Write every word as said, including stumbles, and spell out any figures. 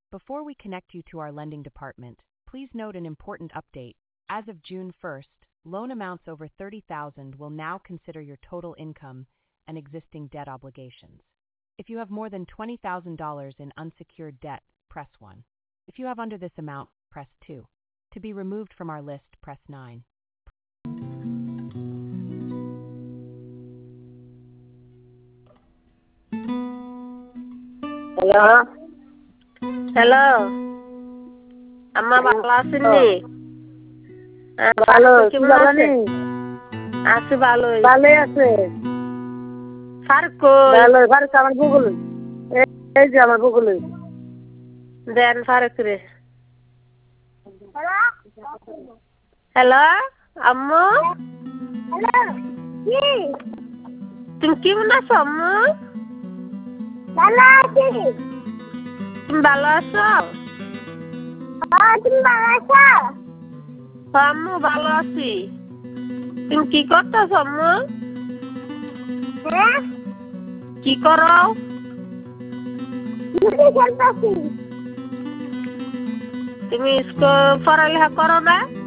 Before we connect you to our lending department, please note an important update. As of June first, loan amounts over thirty thousand dollars will now consider your total income and existing debt obligations. If you have more than twenty thousand dollars in unsecured debt, press one. If you have under this amount, press two. To be removed from our list, press nine. Hello? Hello? Amma ভালো আছেননি? ভালো কেমন ভালো আছেন? আছি ভালোই। ভালোই আছে। ফারুক কই? ভালো ফারুক আমার গুগলে। এই যে আমার গুগলে। দেন ফারুক রে। হ্যালো আম্মু? হ্যালো কি? তুমি কেমন আছো আম্মু? ভালো আছি। তুমি ভালো আছো? হ্যাঁ তুমি ভালো আছো? আম্মু ভালো আছি। তুমি কি করতেছ আম্মু? হ্যাঁ? কি করো? লুডো খেলতেছি। তুমি স্কুল পড়ালেখা করো না?